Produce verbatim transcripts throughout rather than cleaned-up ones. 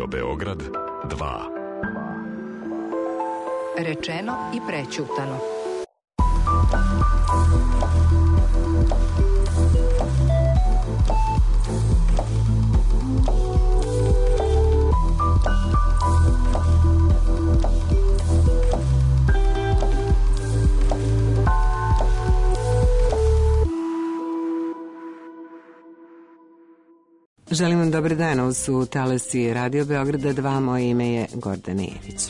Radio Beograd dva. Rečeno i prećutano. Želim vam dobar dan, ovo su talasi Radio Beograda dva, moje ime je Gordana Jević.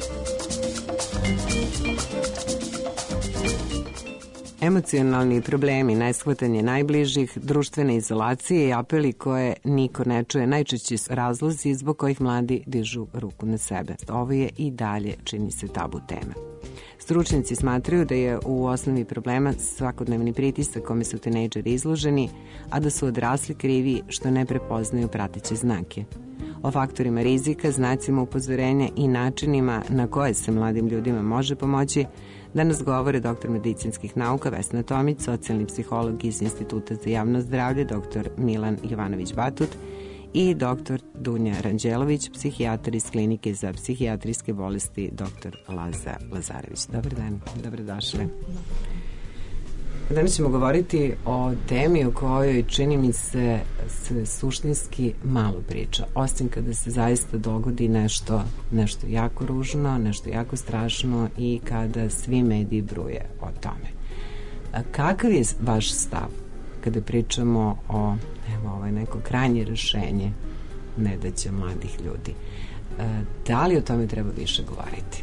Emocionalni problemi, neshvatanje najbližih, društvene izolacije i apeli koje niko ne čuje, najčešći su razlozi zbog kojih mladi dižu ruku na sebe. Ovo je i dalje, čini se, tabu tema. Stručnjaci smatraju da je u osnovi problema svakodnevni pritisak kome su tinejdžeri izloženi, a da su odrasli krivi što ne prepoznaju prateće znake. O faktorima rizika, znacima upozorenja i načinima na koje se mladim ljudima može pomoći danas govore doktor medicinskih nauka Vesna Tomić, socijalni psiholog iz Instituta za javno zdravlje doktor Milan Jovanović-Batut i doktor Dunja Ranđelović, psihijatar iz Klinike za psihijatrijske bolesti doktor Laza Lazarević. Dobar dan, dobrodošli. Danas ćemo govoriti o temi o kojoj, čini mi se, se suštinski malo priča, osim kada se zaista dogodi nešto, nešto jako ružno, nešto jako strašno i kada svi mediji bruje o tome. A kakav je vaš stav kada pričamo o, evo, ovo je neko krajnje rešenje nedaće mladih ljudi? E, da li o tome treba više govoriti?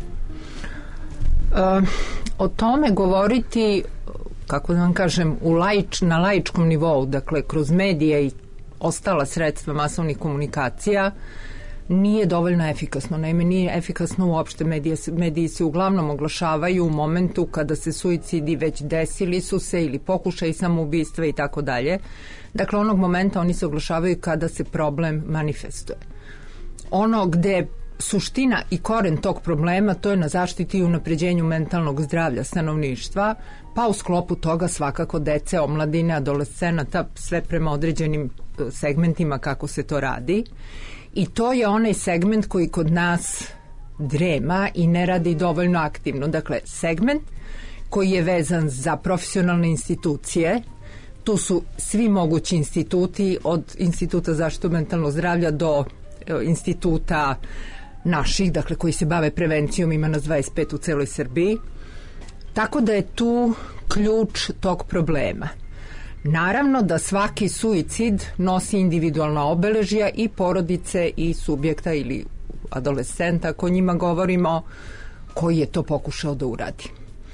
E, o tome govoriti, kako da vam kažem, u laič, na laičkom nivou, dakle kroz medije i ostala sredstva masovnih komunikacija, nije dovoljno efikasno. Naime, nije efikasno uopšte. Medije, mediji se uglavnom oglašavaju u momentu kada se suicidi već desili su se ili pokušaj samoubistva i tako dalje. Dakle, onog momenta oni se oglašavaju kada se problem manifestuje. Ono gde suština i koren tog problema, to je na zaštiti i unapređenju mentalnog zdravlja stanovništva, pa u sklopu toga svakako dece, omladine, adolescenata, sve prema određenim segmentima kako se to radi. I to je onaj segment koji kod nas drema i ne radi dovoljno aktivno. Dakle, segment koji je vezan za profesionalne institucije, tu su svi mogući instituti, od Instituta zaštitu mentalnog zdravlja do instituta naših, dakle koji se bave prevencijom, ima nas dvadeset pet u celoj Srbiji. Tako da je tu ključ tog problema. Naravno da svaki suicid nosi individualna obeležja i porodice i subjekta ili adolescenta, ako o njima govorimo, koji je to pokušao da uradi.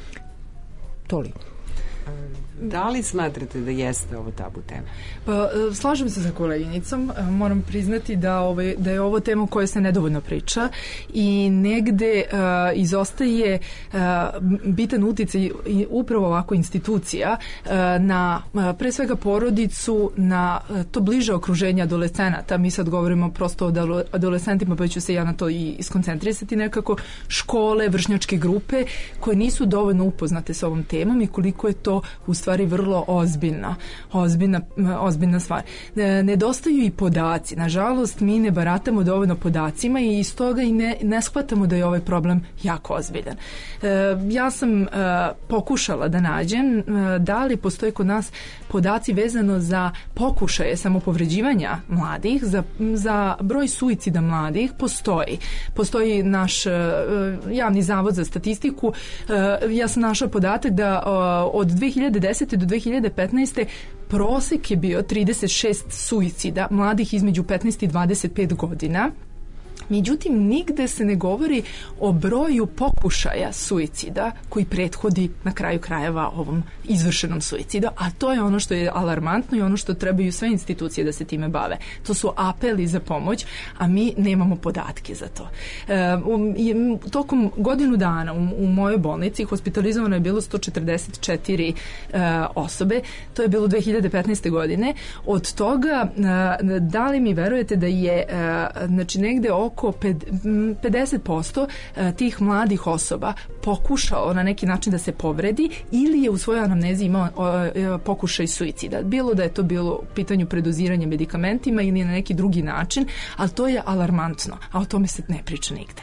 Toliko. Da li smatrate da jeste ovo tabu tema? Pa, slažem se sa koleginicom. Moram priznati da, ove, da je ovo tema o kojoj se nedovoljno priča i negde uh, izostaje uh, bitan uticaj upravo ovako institucija uh, na uh, pre svega porodicu, na uh, to bliže okruženje adolescenata. Mi sad govorimo prosto o adolescentima, pa ću se ja na to i skoncentrisati nekako. Škole, vršnjačke grupe koje nisu dovoljno upoznate s ovom temom i koliko je to u stvari vrlo ozbiljna, ozbiljna, ozbiljna stvar. Nedostaju i podaci. Nažalost, mi ne baratamo dovoljno podacima i iz toga i ne, ne shvatamo da je ovaj problem jako ozbiljan. Ja sam pokušala da nađem da li postoje kod nas podaci vezano za pokušaje samopovređivanja mladih, za, za broj suicida mladih. Postoji. Postoji naš javni zavod za statistiku. Ja sam našla podatak da od dve hiljade desete do dve hiljade petnaeste prosek je bio trideset šest suicida mladih između petnaest i dvadeset pet godina. Međutim, nigde se ne govori o broju pokušaja suicida koji prethodi na kraju krajeva ovom izvršenom suicidu, a to je ono što je alarmantno i ono što trebaju sve institucije da se time bave. To su apeli za pomoć, a mi nemamo podatke za to. E, um, tokom godinu dana u, u mojoj bolnici hospitalizovano je bilo sto četrdeset četiri e, osobe, to je bilo dve hiljade petnaeste godine. Od toga, e, da li mi verujete da je e, znači negde oko oko pedeset posto tih mladih osoba pokušao na neki način da se povredi ili je u svojoj anamnezi imao pokušaj suicida. Bilo da je to bilo u pitanju predoziranja medikamentima ili na neki drugi način, ali to je alarmantno, a o tome se ne priča nigde.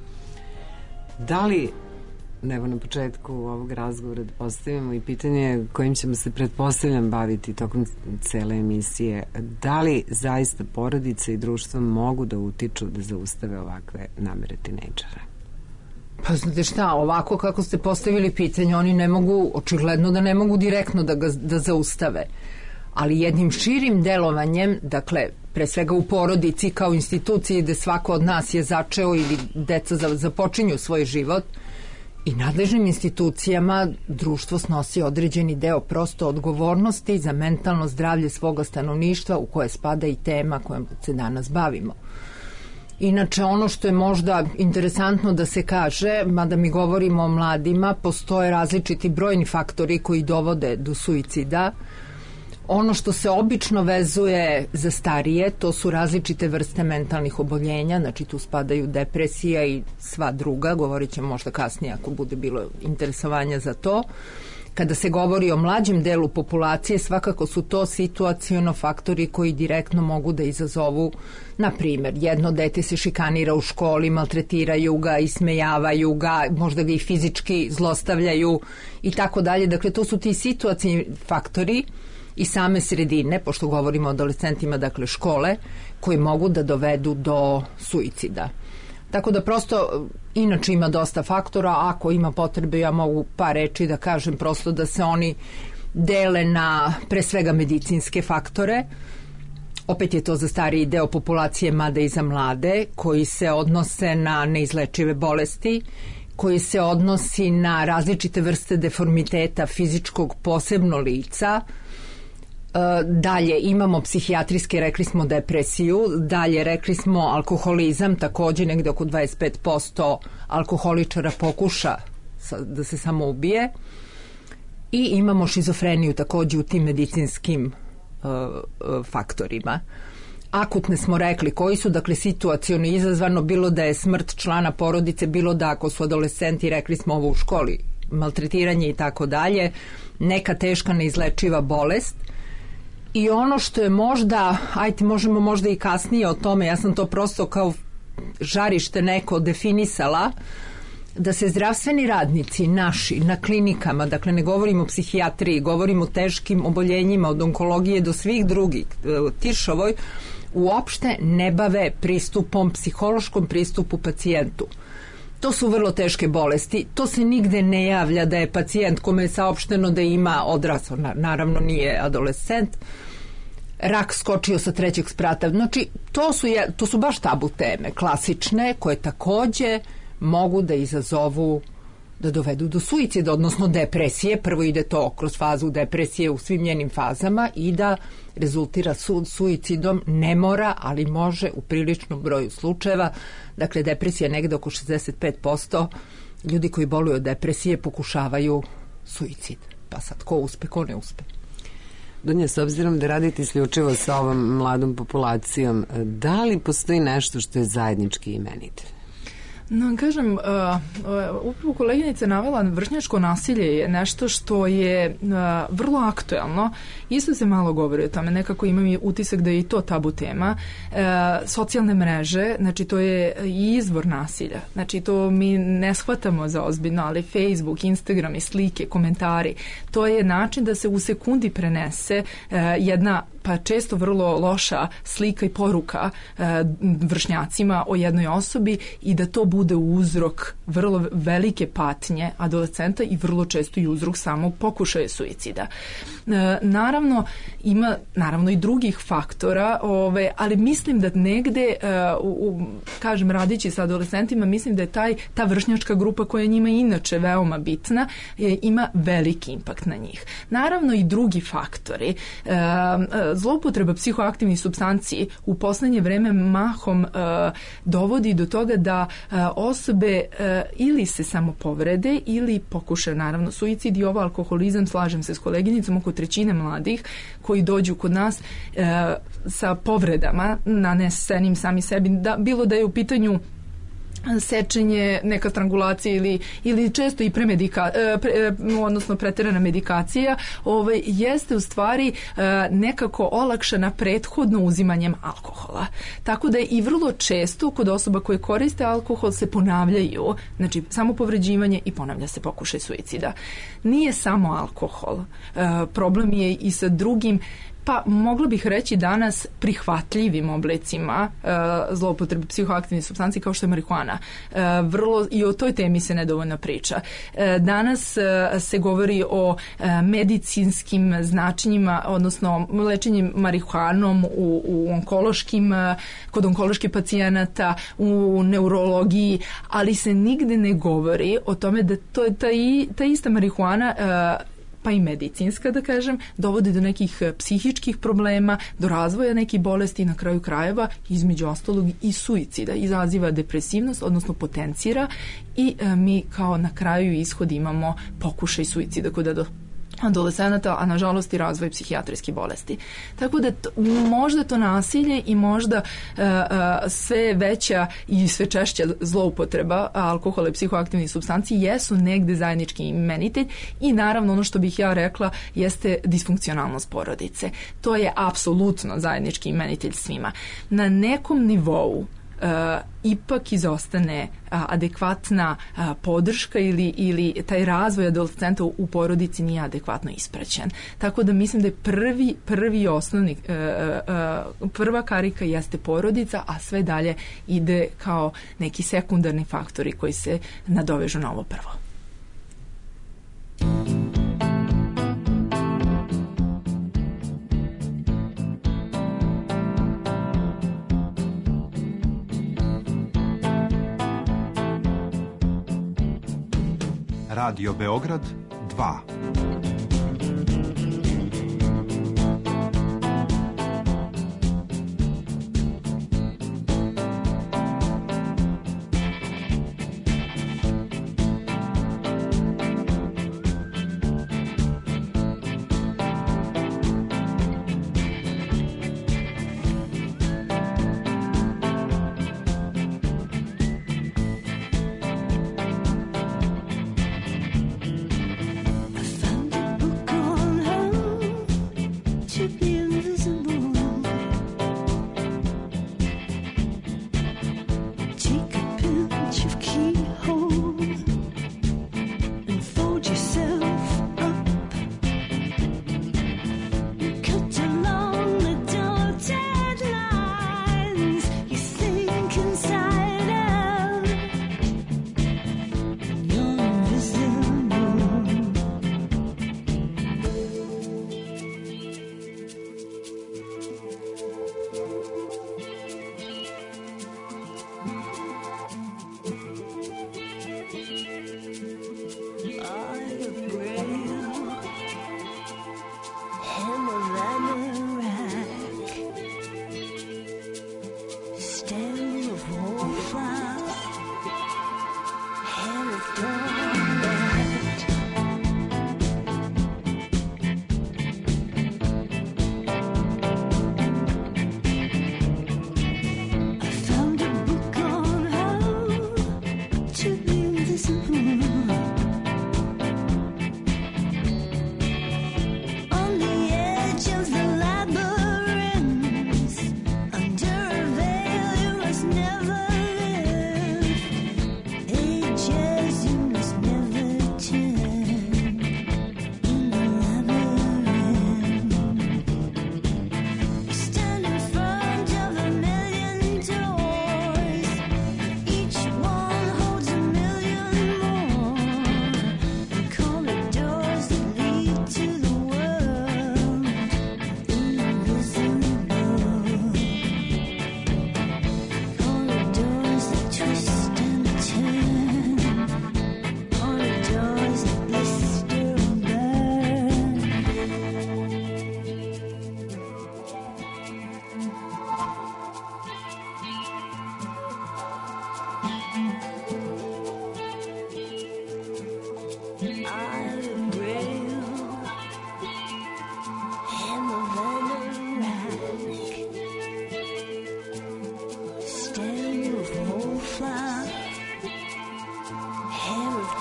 Da li, evo na početku ovog razgovora da postavimo i pitanje kojim ćemo se pretpostavljam baviti tokom cele emisije, da li zaista porodica i društvo mogu da utiču da zaustave ovakve namere tinejdžera? Pa znate šta, ovako kako ste postavili pitanje, oni ne mogu, očigledno da ne mogu direktno da ga da zaustave, ali jednim širim delovanjem, dakle, pre svega u porodici kao instituciji gde svako od nas je začeo ili deca započinju svoj život, i nadležnim institucijama društvo snosi određeni deo prosto odgovornosti za mentalno zdravlje svoga stanovništva, u koje spada i tema kojom se danas bavimo. Inače, ono što je možda interesantno da se kaže, mada mi govorimo o mladima, postoje različiti brojni faktori koji dovode do suicida. Ono što se obično vezuje za starije, to su različite vrste mentalnih oboljenja, znači tu spadaju depresija i sva druga, govorit ćemo možda kasnije ako bude bilo interesovanja za to. Kada se govori o mlađem delu populacije, svakako su to situaciono faktori koji direktno mogu da izazovu, na primjer, jedno dete se šikanira u školi, maltretiraju ga, ismejavaju ga, možda ga i fizički zlostavljaju i tako dalje. Dakle, to su ti situacijni faktori i same sredine, pošto govorimo o adolescentima, dakle škole, koji mogu da dovedu do suicida. Tako da prosto, inače ima dosta faktora, ako ima potrebe ja mogu par reči da kažem prosto da se oni dele na pre svega medicinske faktore, opet je to za stariji deo populacije, mada i za mlade, koji se odnose na neizlečive bolesti, koji se odnosi na različite vrste deformiteta fizičkog, posebno lica. Dalje imamo psihijatrijske, rekli smo depresiju, dalje rekli smo alkoholizam, takođe negde oko dvadeset pet posto alkoholičara pokuša da se samo ubije, i imamo šizofreniju takođe u tim medicinskim uh, faktorima. Akutne smo rekli koji su, dakle situaciono izazvano, bilo da je smrt člana porodice, bilo da ako su adolescenti, rekli smo ovo u školi, maltretiranje i tako dalje, neka teška neizlečiva bolest. I ono što je možda, ajte možemo možda i kasnije o tome, ja sam to prosto kao žarište neko definisala, da se zdravstveni radnici naši na klinikama, dakle ne govorimo o psihijatriji, govorimo o teškim oboljenjima od onkologije do svih drugih, Tiršovoj, uopšte ne bave pristupom, psihološkom pristupu pacijentu. To su vrlo teške bolesti, to se nigde ne javlja da je pacijent kome je saopšteno da ima odrasao, naravno nije adolescent, rak skočio sa trećeg sprata. Znači, to su, je, to su baš tabu teme, klasične, koje takođe mogu da izazovu, da dovedu do suicida, odnosno depresije. Prvo ide to kroz fazu depresije u svim njenim fazama i da rezultira su, suicidom. Ne mora, ali može u priličnom broju slučajeva. Dakle, depresija negde oko šezdeset pet posto ljudi koji boluju od depresije pokušavaju suicid. Pa sad, ko uspe, ko ne uspe. Dunja, s obzirom da radite isključivo sa ovom mladom populacijom, da li postoji nešto što je zajednički imenitelj? No, kažem, uh, uh, upravo koleginica navela, vršnjačko nasilje je nešto što je uh, vrlo aktuelno. Isto se malo govori o tome, nekako imam i utisak da je i to tabu tema. Uh, socijalne mreže, znači to je i izvor nasilja. Znači to mi ne shvatamo za ozbiljno, ali Facebook, Instagram i slike, komentari, to je način da se u sekundi prenese uh, jedna pa često vrlo loša slika i poruka e, vršnjacima o jednoj osobi i da to bude uzrok vrlo velike patnje adolescenta i vrlo često i uzrok samog pokušaja suicida. E, naravno, ima naravno i drugih faktora, ove, ali mislim da negde, e, u, u, kažem, radići sa adolescentima, mislim da je taj, ta vršnjačka grupa koja njima inače veoma bitna, e, ima veliki impakt na njih. Naravno i drugi faktori, e, zloupotreba psihoaktivnih supstanci u poslednje vreme mahom uh, dovodi do toga da uh, osobe uh, ili se samo povrede ili pokušaju naravno suicid i ovo alkoholizam, slažem se s koleginicom, oko trećine mladih koji dođu kod nas uh, sa povredama nanesenim sami sebi, da, bilo da je u pitanju sečenje, neka strangulacija ili, ili često i premedika, pre, odnosno preterana medikacija, ovaj, jeste u stvari nekako olakšana prethodno uzimanjem alkohola. Tako da je i vrlo često kod osoba koje koriste alkohol se ponavljaju, znači samo povređivanje i ponavlja se pokušaj suicida. Nije samo alkohol. Problem je i sa drugim, pa mogla bih reći danas prihvatljivim oblicima uh, zloupotrebe psihoaktivnih supstanci kao što je marihuana. Uh, vrlo i o toj temi se nedovoljno priča. Uh, danas uh, se govori o uh, medicinskim značenjima, odnosno lečenjem marihuanom u, u onkološkim, uh, kod onkoloških pacijenata, u neurologiji, ali se nigde ne govori o tome da to je ta, i, ta ista marihuana uh, pa i medicinska, da kažem, dovodi do nekih psihičkih problema, do razvoja nekih bolesti i na kraju krajeva, između ostalog i suicida. Izaziva depresivnost, odnosno potencira i e, mi kao na kraju ishod imamo pokušaj suicida kod do adolescenata, a nažalost i razvoj psihijatrijskih bolesti. Tako da to, možda to nasilje i možda uh, uh, sve veća i sve češća zloupotreba alkohola i psihoaktivnih supstanci jesu negde zajednički imenitelj i naravno ono što bih ja rekla jeste disfunkcionalnost porodice. To je apsolutno zajednički imenitelj svima. Na nekom nivou Uh, ipak izostane uh, adekvatna uh, podrška ili, ili taj razvoj adolescenta u, u porodici nije adekvatno ispraćen. Tako da mislim da je prvi, prvi osnovni, uh, uh, prva karika jeste porodica, a sve dalje ide kao neki sekundarni faktori koji se nadovežu na ovo prvo. Radio Beograd dva.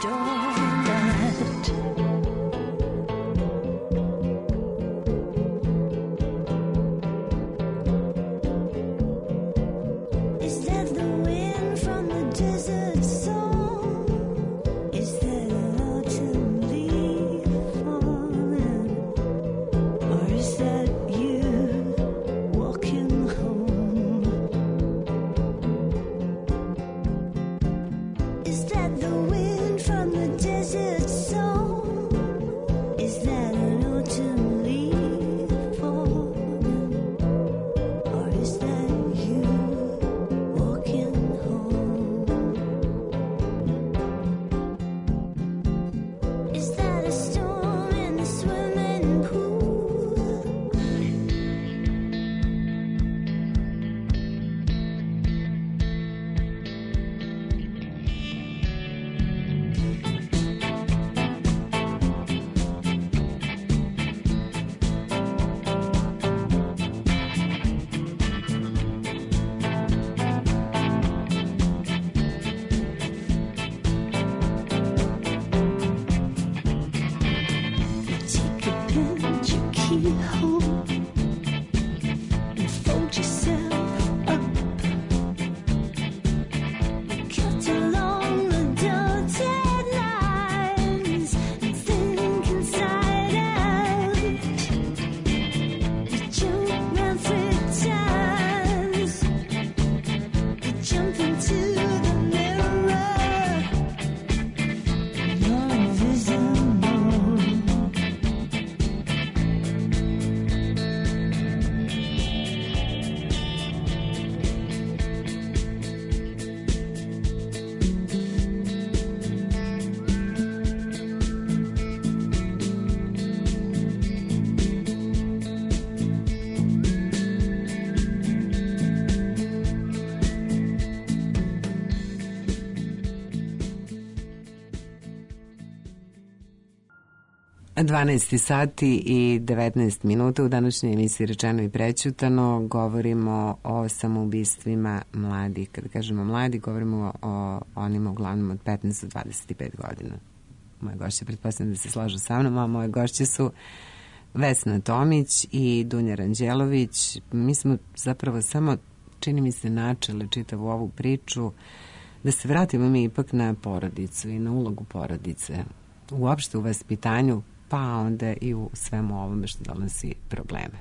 dvanaest sati i devetnaest minuta u današnjoj emisiji Rečeno i prećutano. Govorimo o samoubistvima mladih. Kada kažemo mladi, govorimo o onima uglavnom od petnaest do dvadeset pet godina. Moje gošće, pretpostavljam da se slažu sa mnom, a moje gošće su Vesna Tomić i Dunja Ranđelović. Mi smo zapravo samo, čini mi se, načeli čitavu ovu priču, da se vratimo mi ipak na porodicu i na ulogu porodice uopšte u vaspitanju, pa onda i u svemu ovome što donosi probleme.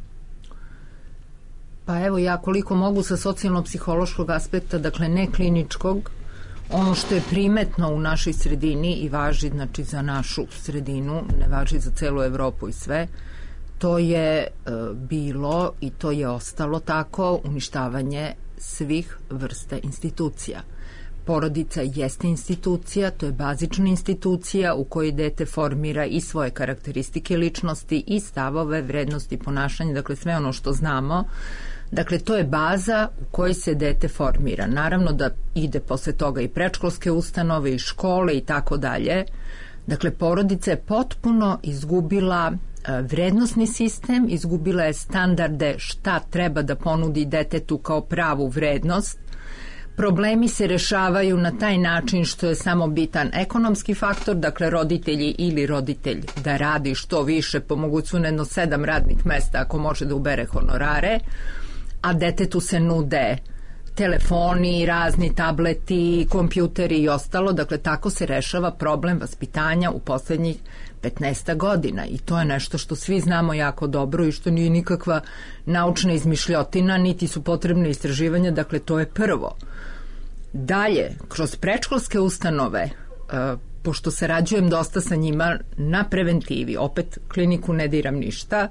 Pa evo, ja koliko mogu sa socijalno-psihološkog aspekta, dakle ne kliničkog, ono što je primetno u našoj sredini i važi, znači, za našu sredinu, ne važi za celu Evropu i sve, to je e, bilo i to je ostalo tako uništavanje svih vrsta institucija. Porodica jeste institucija, to je bazična institucija u kojoj dete formira i svoje karakteristike ličnosti i stavove, vrednosti, ponašanja, dakle sve ono što znamo. Dakle, to je baza u kojoj se dete formira. Naravno da ide posle toga i predškolske ustanove i škole i tako dalje. Dakle, porodica je potpuno izgubila vrednosni sistem, izgubila je standarde šta treba da ponudi detetu kao pravu vrednost. Problemi se rešavaju na taj način što je samo bitan ekonomski faktor, dakle roditelji ili roditelj da radi što više, po mogućstvu jedno sedam radnih mesta ako može da ubere honorare, a detetu se nude telefoni, razni tableti, kompjuteri i ostalo. Dakle, tako se rešava problem vaspitanja u poslednjih petnaest godina i to je nešto što svi znamo jako dobro i što nije nikakva naučna izmišljotina, niti su potrebne istraživanja, dakle to je prvo. Dalje, kroz predškolske ustanove, pošto sarađujem dosta sa njima na preventivi, opet kliniku ne diram ništa,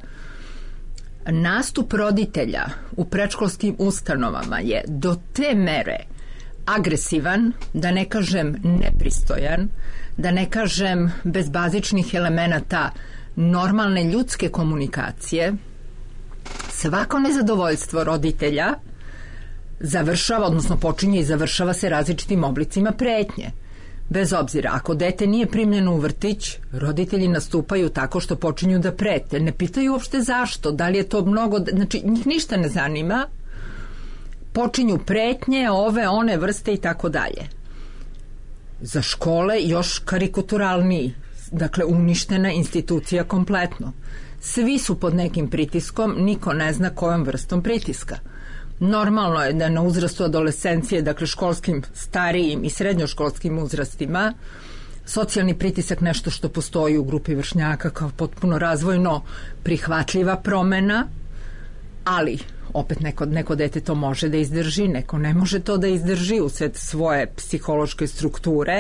nastup roditelja u predškolskim ustanovama je do te mere agresivan, da ne kažem nepristojan, da ne kažem bez bazičnih elemenata normalne ljudske komunikacije. Svako nezadovoljstvo roditelja završava, odnosno počinje i završava se različitim oblicima pretnje. Bez obzira, ako dete nije primljeno u vrtić, roditelji nastupaju tako što počinju da prete. Ne pitaju uopšte zašto, da li je to mnogo, znači njih ništa ne zanima. Počinju pretnje, ove, one vrste i tako dalje. Za škole još karikaturalniji, dakle uništena institucija kompletno. Svi su pod nekim pritiskom, niko ne zna kojom vrstom pritiska. Normalno je da na uzrastu adolescencije, dakle školskim, starijim i srednjoškolskim uzrastima, socijalni pritisak nešto što postoji u grupi vršnjaka kao potpuno razvojno prihvatljiva promena, ali opet neko, neko dete to može da izdrži, neko ne može to da izdrži usred svoje psihološke strukture.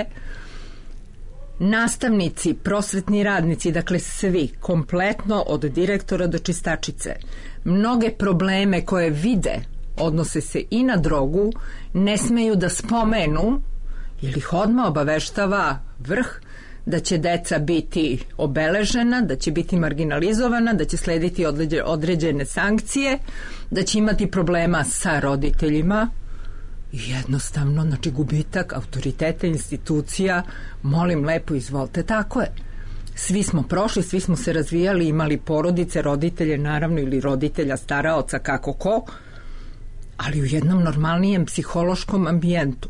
Nastavnici, prosvetni radnici, dakle svi, kompletno od direktora do čistačice, mnoge probleme koje vide odnose se i na drogu, ne smeju da spomenu, jer ih odmah obaveštava vrh da će deca biti obeležena, da će biti marginalizovana, da će slediti određene sankcije, da će imati problema sa roditeljima. Jednostavno, znači gubitak autoriteta institucija, molim lepo, izvolite, tako je. Svi smo prošli, svi smo se razvijali, imali porodice, roditelje, naravno, ili roditelja, staraoca, kako ko, ali u jednom normalnijem psihološkom ambijentu.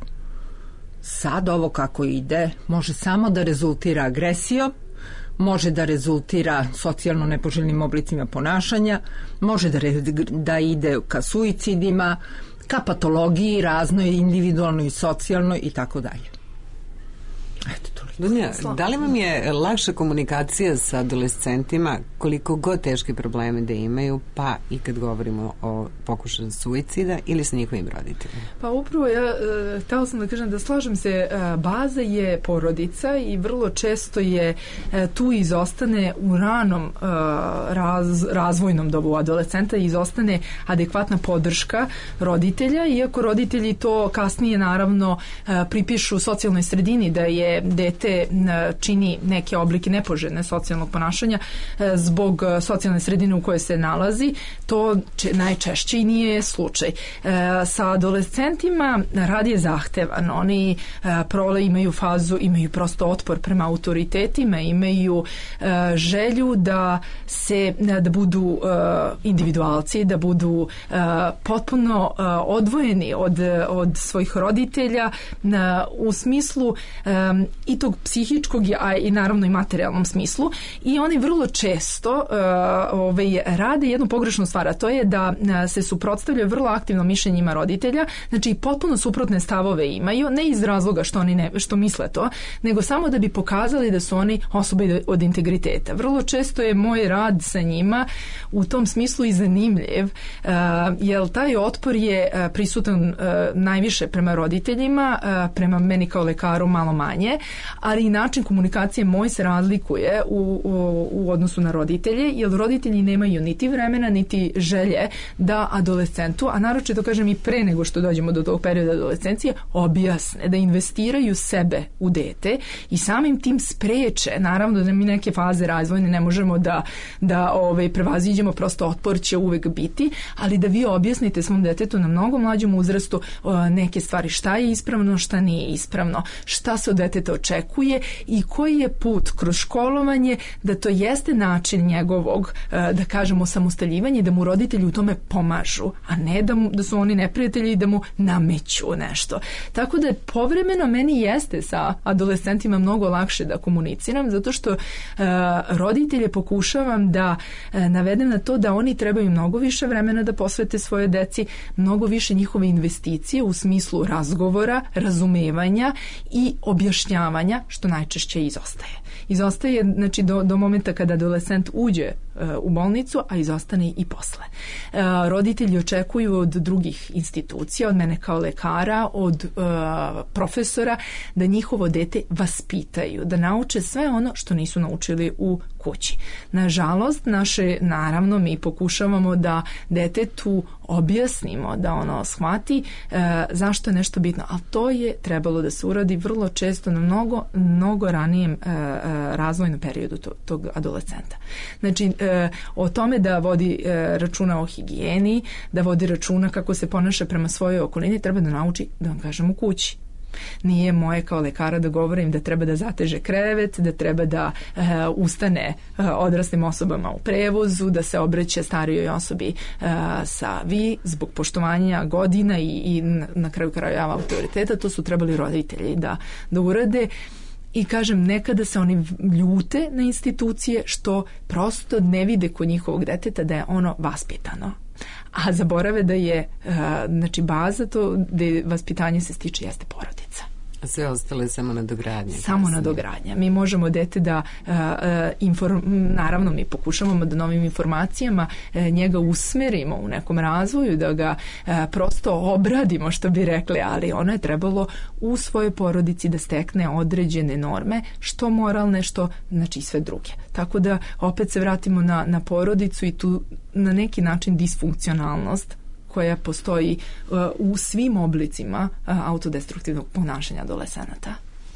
Sad ovo kako ide može samo da rezultira agresijom, može da rezultira socijalno nepoželjnim oblicima ponašanja, može da, re, da ide ka suicidima, ka patologiji raznoj, individualnoj i socijalnoj i tako dalje. Eto, toliko. Dunja, da li vam je lakša komunikacija sa adolescentima koliko god teške probleme da imaju, pa i kad govorimo o pokušaju suicida ili sa njihovim roditeljima? Pa upravo ja e, htela sam da kažem da slažem se, e, baza je porodica i vrlo često je e, tu izostane u ranom e, raz, razvojnom dobu adolescenta izostane adekvatna podrška roditelja, iako roditelji to kasnije naravno e, pripišu socijalnoj sredini da je dete čini neke oblike nepoželjne socijalnog ponašanja zbog socijalne sredine u kojoj se nalazi, to najčešće i nije slučaj. Sa adolescentima rad je zahtevan, oni prole imaju fazu, imaju prosto otpor prema autoritetima, imaju želju da se, da budu individualci, da budu potpuno odvojeni od, od svojih roditelja u smislu i tog psihičkog, a i naravno i materijalnom smislu, i oni vrlo često uh, ovaj, rade jednu pogrešnu stvar, a to je da uh, se suprotstavljaju vrlo aktivno mišljenjima roditelja, znači potpuno suprotne stavove imaju, ne iz razloga što oni ne, što misle to, nego samo da bi pokazali da su oni osobe od integriteta. Vrlo često je moj rad sa njima u tom smislu i zanimljiv, uh, jer taj otpor je uh, prisutan uh, najviše prema roditeljima, uh, prema meni kao lekaru malo manje, ali i način komunikacije moj se razlikuje u, u, u odnosu na roditelje, jer roditelji nemaju niti vremena, niti želje da adolescentu, a naročito kažem i pre nego što dođemo do tog perioda adolescencije, objasne, da investiraju sebe u dete i samim tim spreče, naravno da mi neke faze razvojne ne možemo da, da ovaj, prevaziđemo, prosto otpor će uvek biti, ali da vi objasnite svom detetu na mnogo mlađom uzrastu neke stvari, šta je ispravno, šta nije ispravno, šta se od deteta očekuje i koji je put kroz školovanje, da to jeste način njegovog, da kažemo, samostaljivanja i da mu roditelji u tome pomažu, a ne da, mu, da su oni neprijatelji i da mu nameću nešto. Tako da povremeno meni jeste sa adolescentima mnogo lakše da komuniciram, zato što uh, roditelje pokušavam da uh, navedem na to da oni trebaju mnogo više vremena da posvete svoje deci, mnogo više njihove investicije u smislu razgovora, razumevanja i objašnjavanja, što najčešće izostaje. Izostaje, znači, do, do momenta kada adolescent uđe uh, u bolnicu, a izostane i posle. Uh, roditelji očekuju od drugih institucija, od mene kao lekara, od uh, profesora, da njihovo dete vaspitaju, da nauče sve ono što nisu naučili u kući. Nažalost, naše, naravno, mi pokušavamo da detetu objasnimo, da ono shvati uh, zašto je nešto bitno, ali to je trebalo da se uradi vrlo često na mnogo, mnogo ranijem uh, razvojnom periodu to, tog adolescenta. Znači, e, o tome da vodi e, računa o higijeni, da vodi računa kako se ponaša prema svojoj okolini, treba da nauči, da vam kažem, u kući. Nije moje kao lekara da govorim da treba da zateže krevet, da treba da e, ustane e, odraslim osobama u prevozu, da se obraća starijoj osobi e, sa vi zbog poštovanja godina i, i na kraju krajeva autoriteta. To su trebali roditelji da, da urade. I kažem, nekada se oni ljute na institucije što prosto ne vide kod njihovog deteta da je ono vaspitano. A zaborave da je, znači, baza to gde vaspitanje se stiče jeste porodica. A sve ostalo je samo nadogradnja. Samo nadogradnja. Mi možemo dete da, uh, inform, naravno mi pokušavamo da novim informacijama uh, njega usmerimo u nekom razvoju, da ga uh, prosto obradimo, što bi rekli, ali ono je trebalo u svojoj porodici da stekne određene norme, što moralne, što, znači, sve druge. Tako da opet se vratimo na, na porodicu i tu na neki način disfunkcionalnost koja postoji uh, u svim oblicima uh, autodestruktivnog ponašanja adolescenata.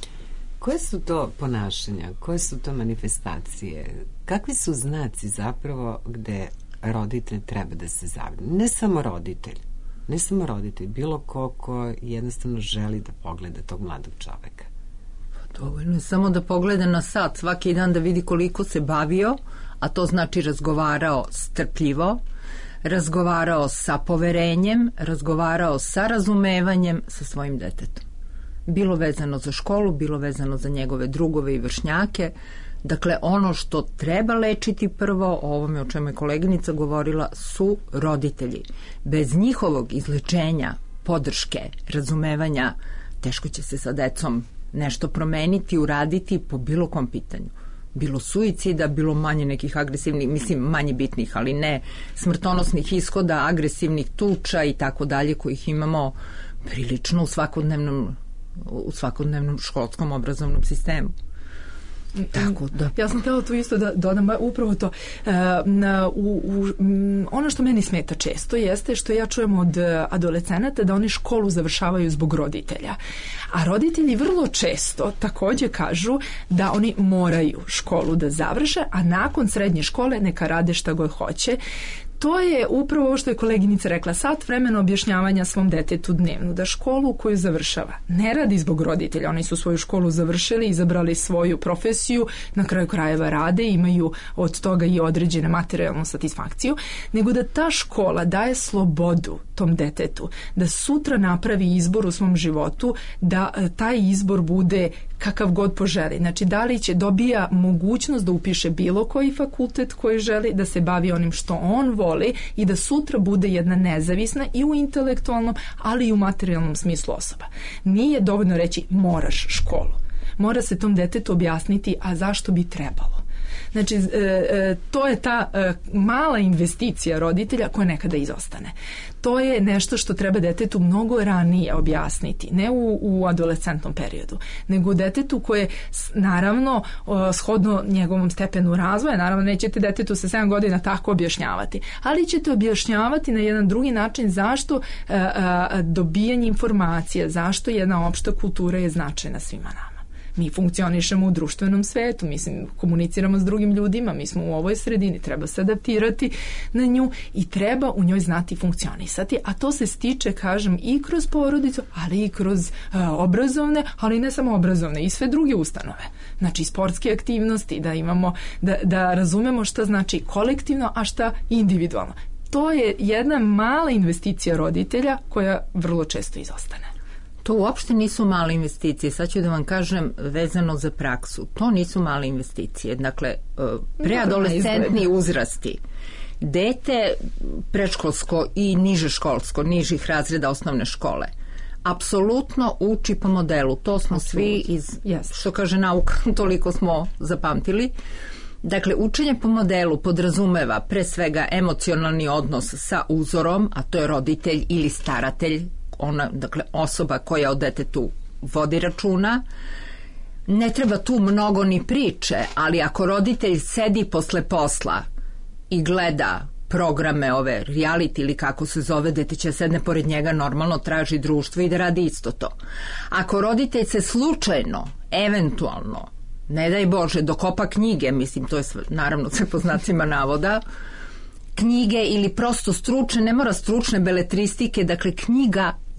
Koje su to ponašanja, koje su to manifestacije, kakvi su znaci zapravo gde roditelj treba da se zabrine? Ne samo roditelj, ne samo roditelj, bilo ko ko jednostavno želi da pogleda tog mladog čoveka. Dovoljno je samo da pogleda na sat svaki dan, da vidi koliko se bavio, a to znači razgovarao strpljivo, razgovarao sa poverenjem, razgovarao sa razumevanjem sa svojim detetom. Bilo vezano za školu, bilo vezano za njegove drugove i vršnjake. Dakle, ono što treba lečiti prvo, o ovome o čemu je koleginica govorila, su roditelji. Bez njihovog izlečenja, podrške, razumevanja, teško će se sa decom nešto promeniti, uraditi po bilo kom pitanju. Bilo suicida, bilo manje nekih agresivnih, mislim manje bitnih, ali ne smrtonosnih ishoda, agresivnih tuča i tako dalje, kojih imamo prilično u svakodnevnom, u svakodnevnom školskom obrazovnom sistemu. Tako da. Ja sam htjela tu isto da dodam upravo to. Uh, u, u, ono što meni smeta često jeste što ja čujem od adolescenata da oni školu završavaju zbog roditelja. A roditelji vrlo često takođe kažu da oni moraju školu da završe, a nakon srednje škole neka rade šta god hoće. To je upravo ovo što je koleginica rekla, sat vremena objašnjavanja svom detetu dnevno, da školu koju završava ne radi zbog roditelja, oni su svoju školu završili, izabrali svoju profesiju, na kraju krajeva rade, imaju od toga i određene materijalnu satisfakciju, nego da ta škola daje slobodu tom detetu, da sutra napravi izbor u svom životu, da taj izbor bude kakav god poželi. Znači, da li će dobija mogućnost da upiše bilo koji fakultet koji želi, da se bavi onim što on voli i da sutra bude jedna nezavisna i u intelektualnom, ali i u materijalnom smislu osoba. Nije dovoljno reći moraš školu. Mora se tom detetu objasniti, a zašto bi trebalo. Znači, e, e, to je ta e, mala investicija roditelja koja nekada izostane. To je nešto što treba detetu mnogo ranije objasniti, ne u, u adolescentnom periodu, nego detetu koje, naravno, o, shodno njegovom stepenu razvoja, naravno nećete detetu sa sedam godina tako objašnjavati, ali ćete objašnjavati na jedan drugi način zašto a, a, dobijanje informacija, zašto jedna opšta kultura je značajna svima nama. Mi funkcionišemo u društvenom svetu, mislim, komuniciramo s drugim ljudima, mi smo u ovoj sredini, treba se adaptirati na nju i treba u njoj znati funkcionisati, a to se stiče, kažem, i kroz porodicu, ali i kroz uh, obrazovne, ali ne samo obrazovne, i sve druge ustanove. Znači, sportske aktivnosti, da imamo, da, da razumemo šta znači kolektivno, a šta individualno. To je jedna mala investicija roditelja koja vrlo često izostane. To uopšte nisu male investicije. Sad ću da vam kažem vezano za praksu. To nisu male investicije. Dakle, preadolescentni uzrasti. Dete predškolsko i niže školsko, nižih razreda osnovne škole, apsolutno uči po modelu. To smo Absolut. svi iz, yes. što kaže nauka, toliko smo zapamtili. Dakle, učenje po modelu podrazumeva pre svega emocionalni odnos sa uzorom, a to je roditelj ili staratelj, ona, dakle, osoba koja o detetu vodi računa. Ne treba tu mnogo ni priče, ali ako roditelj sedi posle posla i gleda programe ove reality ili kako se zove, dete će sedne pored njega, normalno traži društvo i da radi isto to. Ako roditelj se slučajno, eventualno, ne daj Bože, dokopa knjige, mislim, to je sve, naravno sve po znacima navoda, knjige ili prosto stručne, ne mora stručne beletristike, dakle knjiga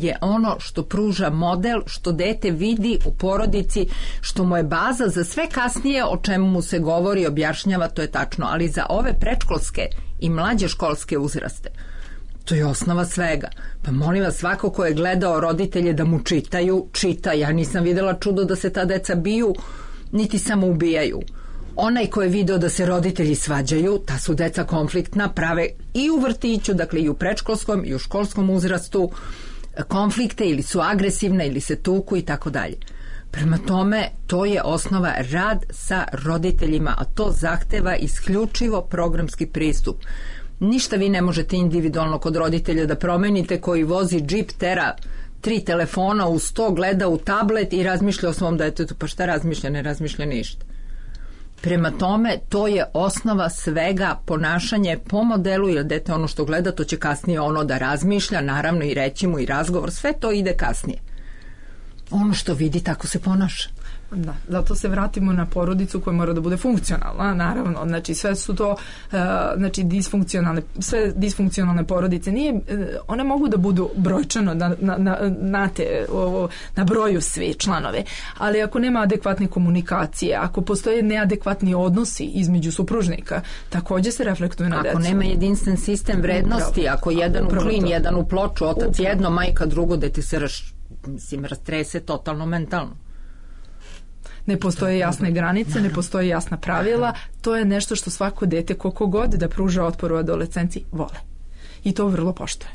je ono što pruža model, što dete vidi u porodici, što mu je baza za sve kasnije o čemu mu se govori, objašnjava, to je tačno, ali za ove predškolske i mlađe školske uzraste to je osnova svega. Pa molim vas, svako ko je gledao roditelje da mu čitaju, čita. Ja nisam videla čudo da se ta deca biju, niti samo ubijaju. Onaj ko je video da se roditelji svađaju, ta su deca konfliktna, prave i u vrtiću, dakle i u predškolskom i u školskom uzrastu konflikte, ili su agresivne ili se tuku i tako dalje. Prema tome, to je osnova, rad sa roditeljima, a to zahteva isključivo programski pristup. Ništa vi ne možete individualno kod roditelja da promenite, koji vozi džip, tera tri telefona u sto, gleda u tablet i razmišlja o svom detetu. Pa šta razmišlja? Ne razmišlja ništa. Prema tome, to je osnova svega, ponašanje po modelu, jer dete ono što gleda, to će kasnije ono da razmišlja, naravno i reći mu i razgovor, sve to ide kasnije. Ono što vidi, tako se ponaša. Da, zato se vratimo na porodicu koja mora da bude funkcionalna, naravno, znači sve su to uh, znači disfunkcionalne, sve disfunkcionalne porodice, nije, uh, one mogu da budu brojčano na, na, na, na, te, o, na broju svi članove, ali ako nema adekvatne komunikacije, ako postoje neadekvatni odnosi između supružnika, takođe se reflektuje na decu. Ako nema jedinstven sistem vrednosti, upravo, ako jedan u klin, to. jedan u ploču, otac upravo. jedno, majka drugo, dete se raš, mislim, rastrese totalno mentalno. Ne postoje jasne granice, ne postoje jasna pravila, to je nešto što svako dete, koliko god da pruža otpor u adolescenciji, vole. I to vrlo poštuje.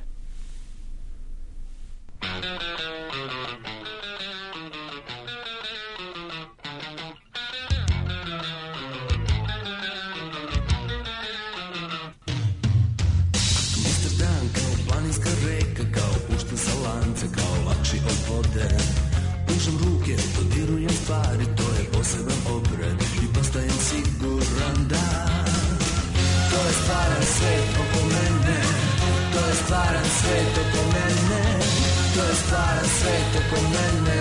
Mjestar dan kao planinska reka, kao pušten sa lance, kao lakši od vode. Pušam ruke, dodirujem stvari, to je poseban obred i postajem siguran da to je stvaran svet oko mene, to je stvaran svet oko mene, to je stvaran svet oko mene.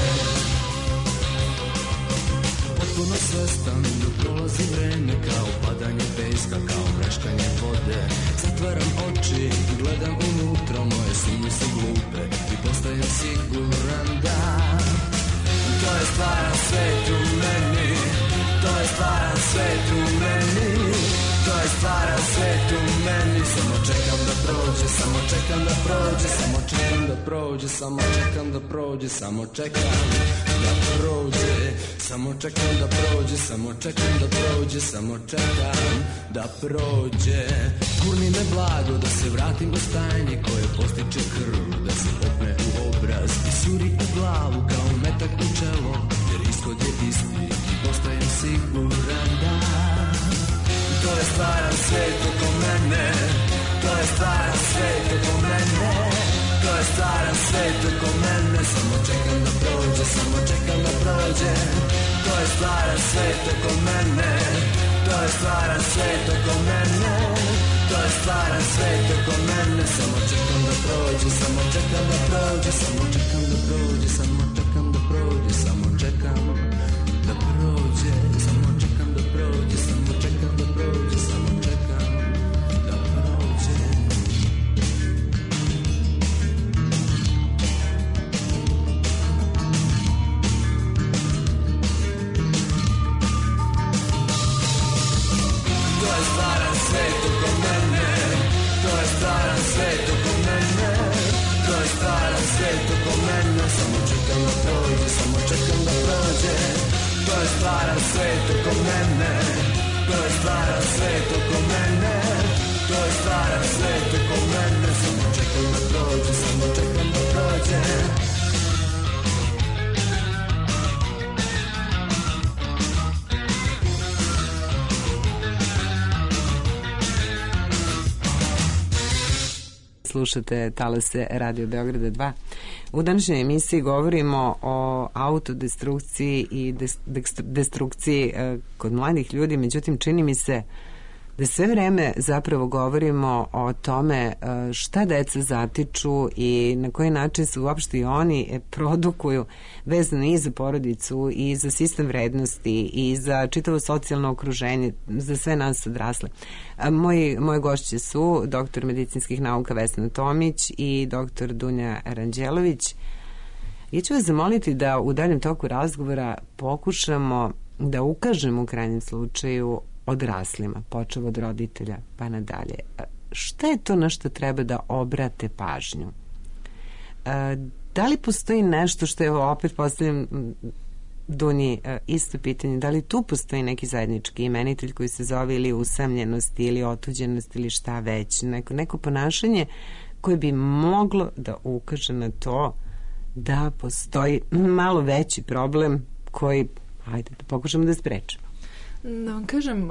Potpuno svestan dok prolazi vreme, kao padanje peska, kao mreškanje vode. Zatvaram oči i gledam unutra, moje sumnje su glupe i postajem siguran da to je stvaran svet u meni, to je stvaran svet u meni, to je stvaran svet u meni. Samo čekam da prođe, samo čekam da prođe, samo čekam da prođe, samo čekam da prođe, samo čekam da prođe, samo čekam da prođe, samo čekam da prođe, samo čekam da prođe. Gurni me blago da se vratim do stajnje koje postiče krv, da se popne u obraz i suri u glavu kao metak u čelo, jer ishod je isti i postajem siguran da to je stvaran svet oko mene, to je stvaran svet oko mene, to je stvaran svet oko mene. Samo čekam da prođe, samo čekam da prođe, to je stvaran svet oko mene, to je stvaran svet oko mene, to je stvaran svet oko mene. Samo čekam da prođe, samo čekam da prođe, samo čekam da prođe, samo čekam da prođe, samo čekam da prođe, samo čekam da prođe, samo čekam da prođe, samo čekam da prođe. To je stvaran svet oko mene, to je stvaran svet oko mene, to je stvaran svet oko mene. Samo čekam da prođe, samo čekam da prođe, to je stvaran svet oko mene, to je stvaran svet oko mene, to je stvaran svet oko mene. Samo čekam da prođe, samo čekam da prođe. Slušate Talase Radio Beograda dva. U današnjoj emisiji govorimo o autodestrukciji i destrukciji kod mladih ljudi, međutim čini mi se da sve vreme zapravo govorimo o tome šta deca zatiču i na koji način se uopšte i oni produkuju vezano i za porodicu i za sistem vrednosti i za čitavo socijalno okruženje, za sve nas odrasle. Moji, moje gošće su doktor medicinskih nauka Vesna Tomić i doktor Dunja Aranđelović. Ja ću vas zamoliti da u daljem toku razgovora pokušamo da ukažemo u krajnjem slučaju odraslima, počev od roditelja pa nadalje. Šta je to na što treba da obrate pažnju? Da li postoji nešto što je, opet postavljam Dunji isto pitanje, da li tu postoji neki zajednički imenitelj koji se zove ili usamljenost ili otuđenost ili šta već, neko, neko ponašanje koje bi moglo da ukaže na to da postoji malo veći problem koji, hajde da pokušamo da sprečemo. Da vam kažem,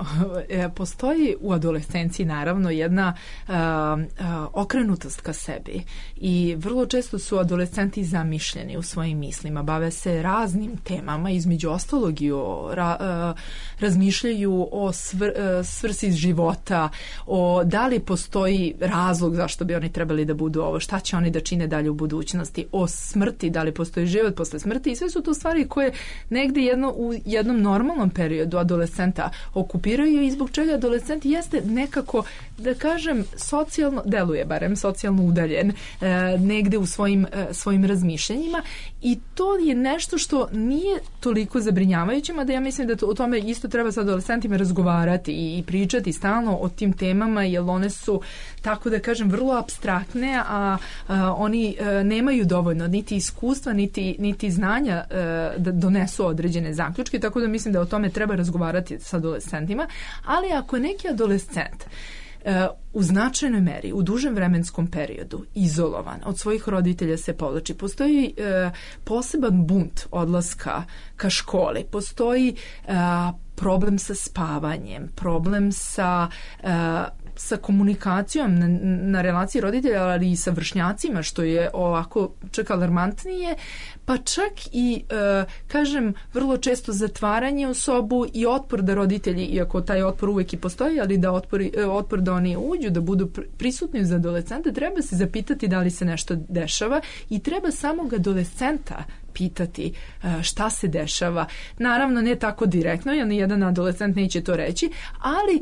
postoji u adolescenciji naravno jedna uh, uh, okrenutost ka sebi i vrlo često su adolescenti zamišljeni u svojim mislima, bave se raznim temama, između ostalog i o, ra, uh, razmišljaju o svr, uh, svrsi života, o da li postoji razlog zašto bi oni trebali da budu ovo, šta će oni da čine dalje u budućnosti, o smrti, da li postoji život posle smrti i sve su to stvari koje negde jedno, u jednom normalnom periodu adolescenta okupiraju i zbog čega adolescent jeste nekako, da kažem, socijalno, deluje barem socijalno udaljen e, negde u svojim, e, svojim razmišljanjima i to je nešto što nije toliko zabrinjavajuće, mada ja mislim da to, o tome isto treba sa adolescentima razgovarati i, i pričati stalno o tim temama, jer one su, tako da kažem, vrlo apstraktne, a, a oni a, nemaju dovoljno niti iskustva, niti, niti znanja a, da donesu određene zaključke, tako da mislim da o tome treba razgovarati sa adolescentima, ali ako je neki adolescent uh, u značajnoj meri, u dužem vremenskom periodu, izolovan, od svojih roditelja se povlači, postoji uh, poseban bunt odlaska ka školi, postoji uh, problem sa spavanjem, problem sa uh, sa komunikacijom na, na relaciji roditelja, ali i sa vršnjacima, što je ovako čak alarmantnije, pa čak i, e, kažem, vrlo često zatvaranje u sobu i otpor da roditelji, iako taj otpor uvek i postoji, ali da otpor, otpor da oni uđu, da budu prisutni za adolescente, treba se zapitati da li se nešto dešava i treba samog adolescenta pitati šta se dešava. Naravno, ne tako direktno, jer nijedan adolescent neće to reći, ali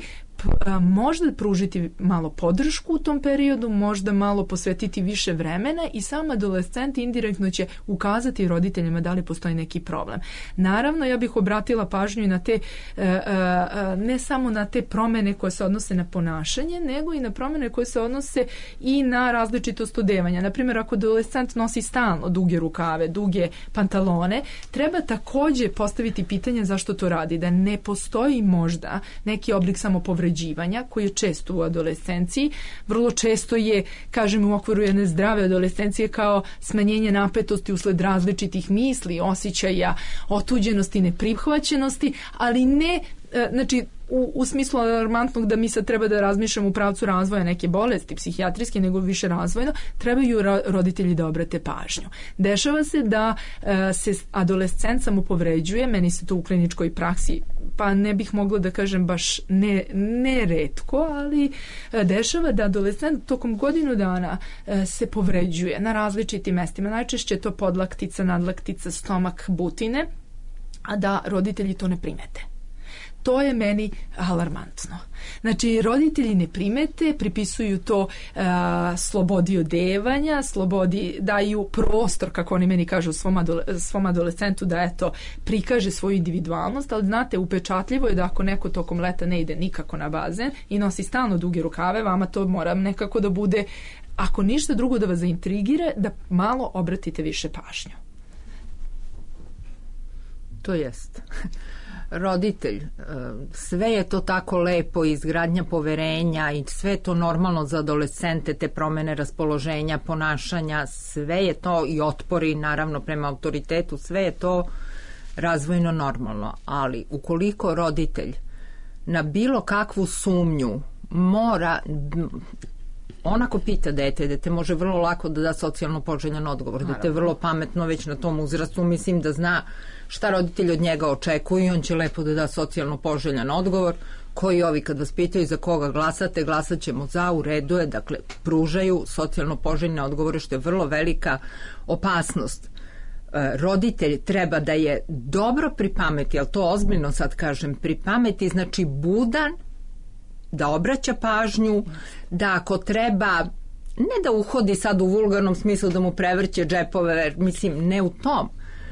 možda pružiti malo podršku u tom periodu, možda malo posvetiti više vremena i sam adolescent indirektno će ukazati roditeljima da li postoji neki problem. Naravno, ja bih obratila pažnju i na te, ne samo na te promene koje se odnose na ponašanje, nego i na promene koje se odnose i na različitost odevanja. Naprimjer, ako adolescent nosi stalno duge rukave, duge pantalone, treba takođe postaviti pitanje zašto to radi, da ne postoji možda neki oblik samopovređivanja koji je često u adolescenciji. Vrlo često je, kažem, u okviru jedne zdrave adolescencije kao smanjenje napetosti usled različitih misli, osjećaja, otuđenosti, neprihvaćenosti, ali ne, znači, u, u smislu alarmantnog da mi sad treba da razmišljamo u pravcu razvoja neke bolesti, psihijatrijske, nego više razvojno, trebaju roditelji da obrate pažnju. Dešava se da e, se adolescent samopovređuje, meni se to u kliničkoj praksi, pa ne bih mogla da kažem baš ne, ne retko, ali e, dešava da adolescent tokom godinu dana e, se povređuje na različitim mestima. Najčešće je to podlaktica, nadlaktica, stomak, butine, a da roditelji to ne primete. To je meni alarmantno. Znači, roditelji ne primete, pripisuju to uh, slobodi odevanja, slobodi, daju prostor, kako oni meni kažu, svom, adole, svom adolescentu da eto, prikaže svoju individualnost, ali znate, upečatljivo je da ako neko tokom leta ne ide nikako na bazen i nosi stalno duge rukave, vama to mora nekako da bude, ako ništa drugo da vas zaintrigire, da malo obratite više pažnju. To jest. Roditelj, sve je to tako lepo, izgradnja poverenja i sve je to normalno za adolescente, te promene raspoloženja, ponašanja, sve je to i otpori naravno prema autoritetu, sve je to razvojno normalno, ali ukoliko roditelj na bilo kakvu sumnju mora onako pita dete, dete može vrlo lako da da socijalno poželjan odgovor, dete je vrlo pametno već na tom uzrastu, mislim da zna šta roditelji od njega očekuju i on će lepo da da socijalno poželjan odgovor, koji ovi kad vas pitaju za koga glasate, glasat ćemo za, u redu je, dakle pružaju socijalno poželjne odgovore, što je vrlo velika opasnost. Roditelj treba da je dobro pripameti, ali to ozbiljno sad kažem, pripameti znači budan, da obraća pažnju, da ako treba, ne da uhodi sad u vulgarnom smislu da mu prevrće džepove, mislim ne u tom,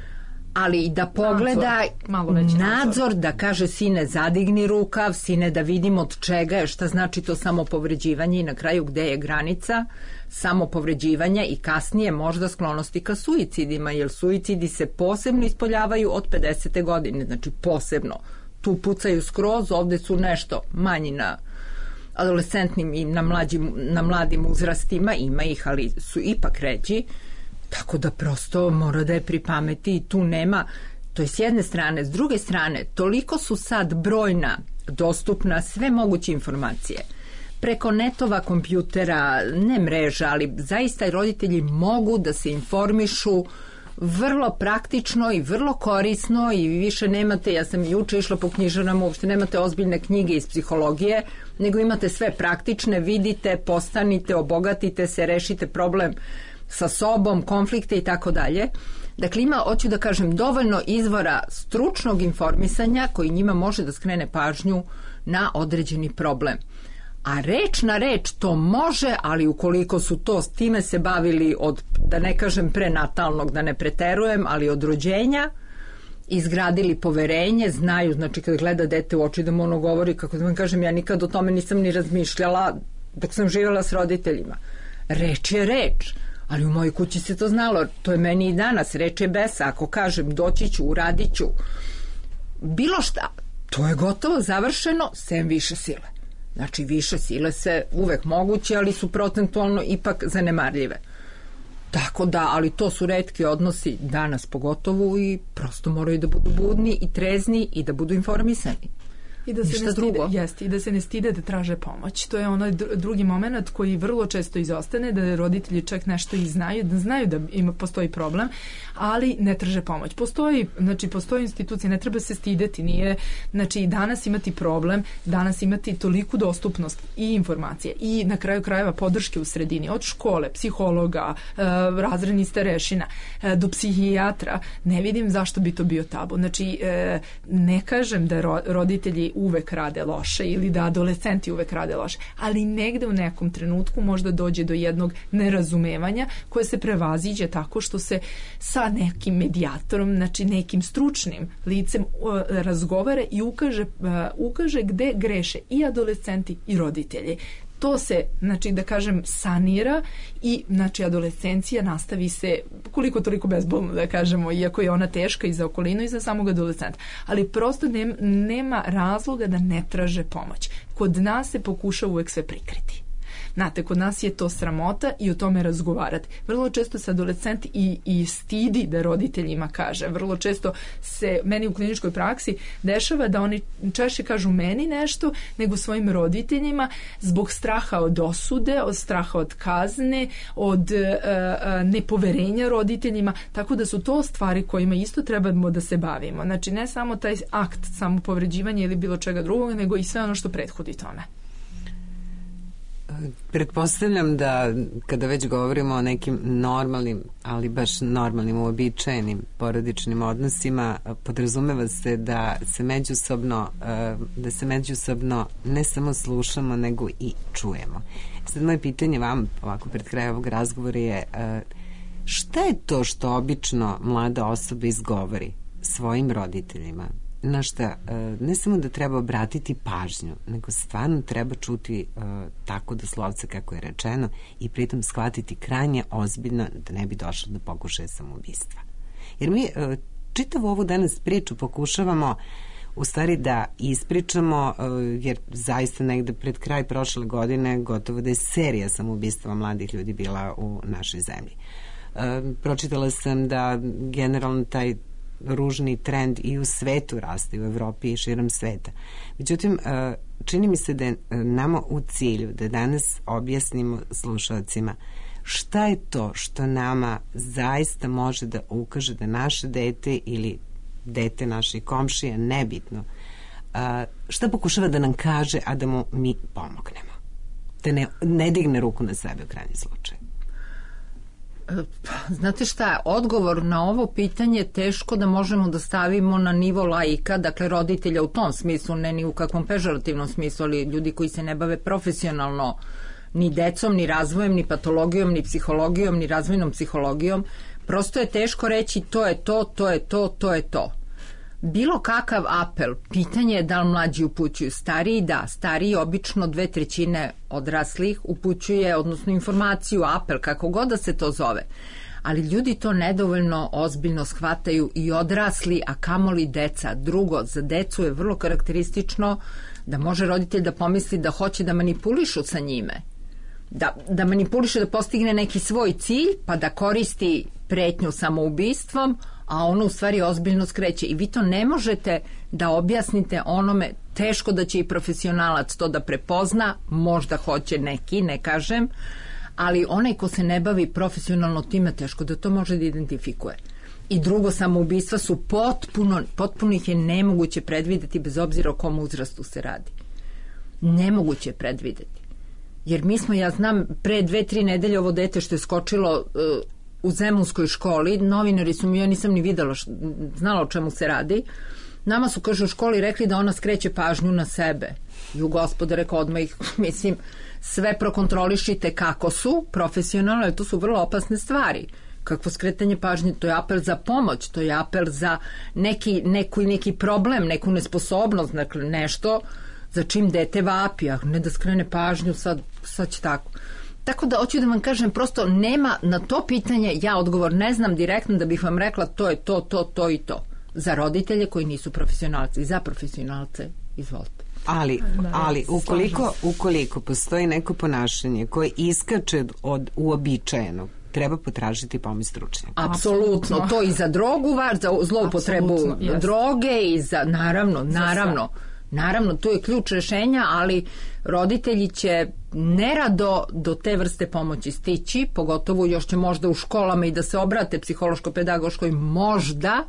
ali i da pogleda nadzor, nadzor, nadzor, da kaže sine zadigni rukav, sine da vidimo od čega je, šta znači to samopovređivanje i na kraju gde je granica samopovređivanja i kasnije možda sklonosti ka suicidima, jer suicidi se posebno ispoljavaju od pedesete godine, znači posebno. Tu pucaju skroz, ovde su nešto manji na adolescentnim i na, mlađim, na mladim uzrastima, ima ih, ali su ipak ređi, tako da prosto mora da je pri pameti i tu nema, to je s jedne strane, s druge strane, toliko su sad brojna, dostupna sve moguće informacije, preko netova, kompjutera, ne mreža, ali zaista roditelji mogu da se informišu vrlo praktično i vrlo korisno i više nemate, ja sam juče išla po knjižarama, uopšte nemate ozbiljne knjige iz psihologije, nego imate sve praktične, vidite, postanite, obogatite se, rešite problem sa sobom, konflikte i tako dalje. Dakle, ima, hoću da kažem, dovoljno izvora stručnog informisanja koji njima može da skrene pažnju na određeni problem. A reč na reč to može, ali ukoliko su to s time se bavili od, da ne kažem prenatalnog, da ne preterujem, ali od rođenja, izgradili poverenje, znaju, znači kad gleda dete u oči da mu ono govori, kako da vam kažem, ja nikad o tome nisam ni razmišljala dok sam živjela s roditeljima. Reč je reč, ali u mojoj kući se to znalo, to je meni i danas, reč je besa, ako kažem doći ću, uradit ću, bilo šta, to je gotovo završeno, sem više sile. Znači, više sile se uvek moguće, ali su procentualno ipak zanemarljive. Tako da, ali to su retki odnosi danas pogotovo i prosto moraju da budu budni i trezni i da budu informisani. I da, se ne stide, jest, I da se ne stide da traže pomoć. To je onaj drugi moment koji vrlo često izostane, da roditelji čak nešto i znaju, da znaju da ima, postoji problem, ali ne traže pomoć. Postoji, znači, postoji institucija, ne treba se stideti, nije, znači, danas imati problem, danas imati toliku dostupnost i informacije i na kraju krajeva podrške u sredini, od škole, psihologa, razrednih starešina, do psihijatra, ne vidim zašto bi to bio tabu. Znači, ne kažem da roditelji uvek rade loše ili da adolescenti uvek rade loše, ali negde u nekom trenutku možda dođe do jednog nerazumevanja koje se prevaziđe tako što se sa nekim medijatorom, znači nekim stručnim licem razgovara i ukaže, ukaže gde greše i adolescenti i roditelji. To se, znači, da kažem, sanira i, znači, adolescencija nastavi se koliko toliko bezbolno, da kažemo, iako je ona teška i za okolinu i za samog adolescenta. Ali prosto nema, nema razloga da ne traže pomoć. Kod nas se pokuša uvek sve prikriti. Znate, kod nas je to sramota i o tome razgovarati. Vrlo često se adolescent i, i stidi da roditeljima kaže. Vrlo često se meni u kliničkoj praksi dešava da oni češće kažu meni nešto nego svojim roditeljima zbog straha od osude, od straha od kazne, od e, e, nepoverenja roditeljima, tako da su to stvari kojima isto trebamo da se bavimo. Znači, ne samo taj akt samopovređivanja ili bilo čega drugog, nego i sve ono što prethodi tome. Pretpostavljam da kada već govorimo o nekim normalnim, ali baš normalnim, uobičajenim porodičnim odnosima, podrazumeva se da se međusobno da se međusobno ne samo slušamo, nego i čujemo. Sad moje pitanje vam, ovako pred kraj ovog razgovora je šta je to što obično mlada osoba izgovori svojim roditeljima? Na šta, ne samo da treba obratiti pažnju, nego stvarno treba čuti uh, tako da slovce kako je rečeno i pritom shvatiti krajnje ozbiljno da ne bi došlo do pokušaja samoubistva. Jer mi uh, čitavu ovu danas priču pokušavamo u stvari da ispričamo, uh, jer zaista negde pred kraj prošle godine gotovo da je serija samoubistva mladih ljudi bila u našoj zemlji. Uh, pročitala sam da generalno taj ružni trend i u svetu raste, u Evropi i širom sveta. Međutim, čini mi se da je nama u cilju da danas objasnimo slušalcima šta je to što nama zaista može da ukaže da naše dete ili dete naših komšija, nebitno, šta pokušava da nam kaže, a da mu mi pomognemo. Da ne, ne digne ruku na sebe u krajnjem slučaju. Znate šta, odgovor na ovo pitanje teško da možemo da stavimo na nivo laika, dakle roditelja u tom smislu, ne ni u kakvom pežorativnom smislu, ali ljudi koji se ne bave profesionalno ni decom, ni razvojem, ni patologijom, ni psihologijom, ni razvojnom psihologijom. Prosto je teško reći to je to, to je to, to je to. Bilo kakav apel, pitanje je da li mlađi upućuju, stariji da, stariji obično dve trećine odraslih upućuje, odnosno informaciju, apel, kako god da se to zove. Ali ljudi to nedovoljno ozbiljno shvataju i odrasli, a kamoli deca. Drugo, za decu je vrlo karakteristično da može roditelj da pomisli da hoće da manipulišu sa njime. Da, da manipuliše da postigne neki svoj cilj, pa da koristi pretnju samoubistvom, a ono u stvari ozbiljno skreće. I vi to ne možete da objasnite onome, teško da će i profesionalac to da prepozna, možda hoće neki, ne kažem, ali onaj ko se ne bavi profesionalno time, teško da to može da identifikuje. I drugo, samoubistva su potpuno, potpuno ih je nemoguće predvideti bez obzira o kom uzrastu se radi. Nemoguće je predvideti. Jer mi smo, ja znam, pre dve, tri nedelje ovo dete što je skočilo uh, u Zemunskoj školi, novinari su mi, ja nisam ni videla, š, znala o čemu se radi, nama su, kaže, u školi rekli da ona skreće pažnju na sebe. I u gospode rekao odmah ih, mislim, sve prokontrolišite kako su, profesionalno, jer to su vrlo opasne stvari. Kakvo skretanje pažnje, to je apel za pomoć, to je apel za neki, neki, neki problem, neku nesposobnost, dakle nešto za čim dete vapi, a ne da skrene pažnju, sad, sad će tako. Tako da hoću da vam kažem, prosto nema na to pitanje, ja odgovor ne znam direktno da bih vam rekla to je to, to, to i to. Za roditelje koji nisu profesionalci, za profesionalce, izvolite. Ali, ali ukoliko, ukoliko postoji neko ponašanje koje iskače od uobičajenog, treba potražiti pomoć stručnjaka. Apsolutno, to i za drogu, za zloupotrebu droge i za, naravno, naravno. Naravno, to je ključ rešenja, ali roditelji će nerado do te vrste pomoći stići, pogotovo još će možda u školama i da se obrate psihološko-pedagoškoj, možda,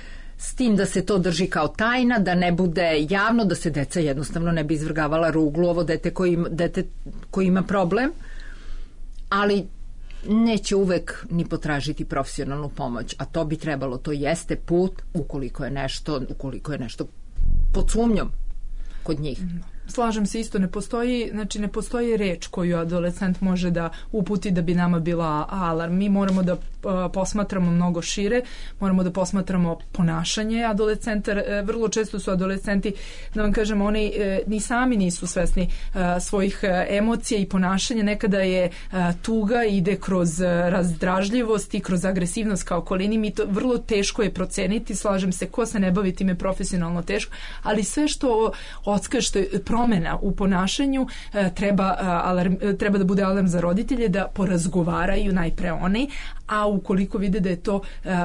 s tim da se to drži kao tajna, da ne bude javno, da se deca jednostavno ne bi izvrgavala ruglu, ovo dete koji ima, dete koji ima problem, ali neće uvek ni potražiti profesionalnu pomoć, a to bi trebalo, to jeste put ukoliko je nešto, ukoliko je nešto pod sumnjom kod njih. Slažem se isto, ne postoji, znači ne postoji reč koju adolescent može da uputi da bi nama bila alarm. Mi moramo da uh, posmatramo mnogo šire, moramo da posmatramo ponašanje adolescenta. Vrlo često su adolescenti, da vam kažem, oni e, ni sami nisu svesni uh, svojih uh, emocija i ponašanja. Nekada je uh, tuga ide kroz uh, razdražljivost i kroz agresivnost kao okolini. Mi to vrlo teško je proceniti, slažem se, ko se ne bavi time profesionalno teško, ali sve što odskaže, što je promena u ponašanju treba, alarm, treba da bude alarm za roditelje da porazgovaraju najpre oni, a ukoliko vide da je to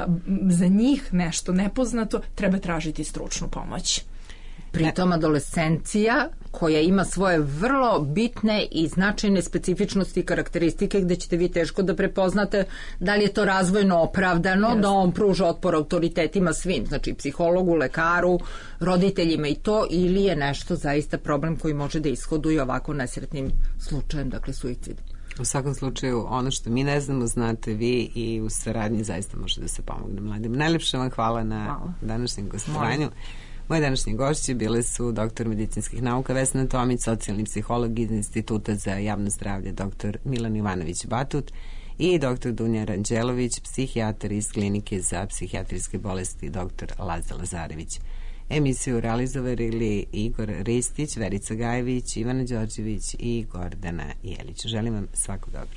za njih nešto nepoznato, treba tražiti stručnu pomoć. Pritom adolescencija koja ima svoje vrlo bitne i značajne specifičnosti i karakteristike gde ćete vi teško da prepoznate da li je to razvojno opravdano, yes. Da on pruža otpor autoritetima svim, znači psihologu, lekaru, roditeljima i to, ili je nešto zaista problem koji može da ishoduje ovako nesretnim slučajem, dakle suicid. U svakom slučaju, ono što mi ne znamo, znate vi i u saradnji zaista može da se pomogne mladim. Najlepše vam hvala na hvala. današnjem gostovanju. Moje današnje gošće bile su doktor medicinskih nauka Vesna Tomić, socijalni psiholog iz Instituta za javno zdravlje doktor Milan Jovanović Batut i doktor Dunja Ranđelović, psihijatar iz Klinike za psihijatrijske bolesti doktor Laza Lazarević. Emisiju realizovali Igor Ristić, Verica Gajević, Ivana Đorđević i Gordana Jelić. Želim vam svako dobro.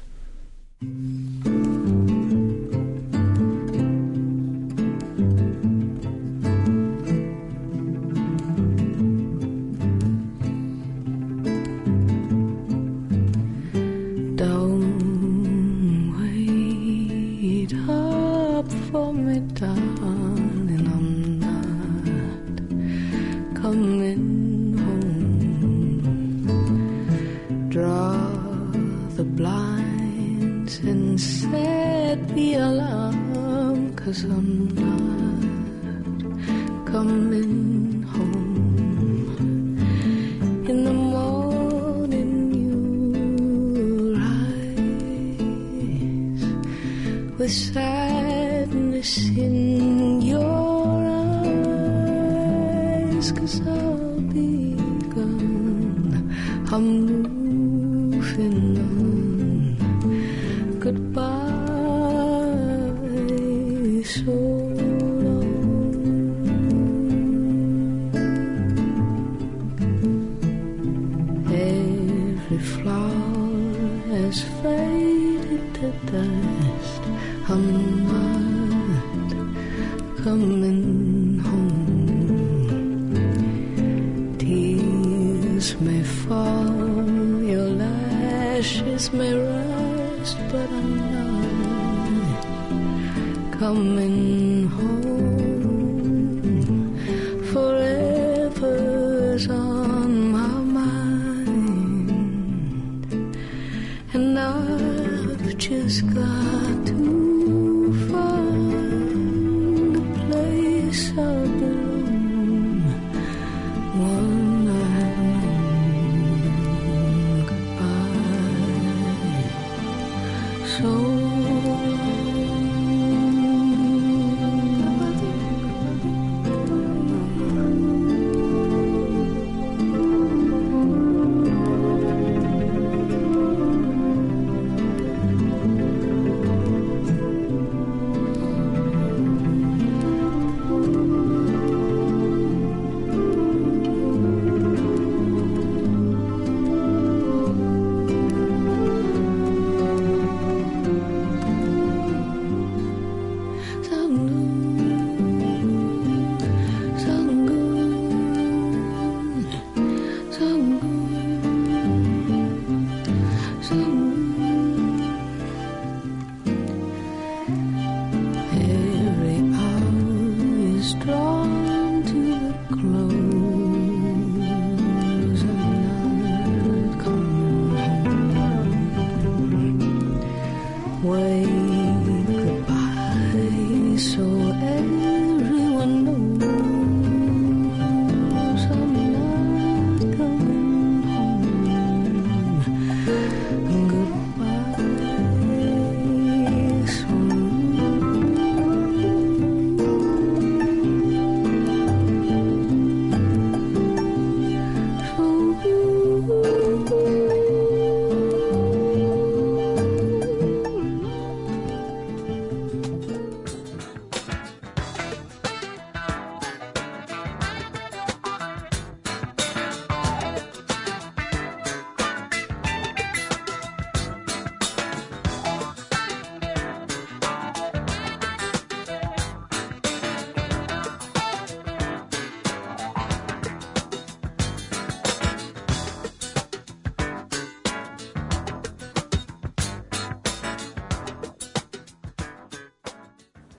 For me, darling, I'm home. Draw the blinds and set the alarm, 'cause I'm not coming home. In the morning you rise with sadness in your eyes, 'cause I'll be gone, I'm moving on. Goodbye, so every flower has faded to dust. I'm not coming home. Tears may fall, your lashes may rust, but I'm not coming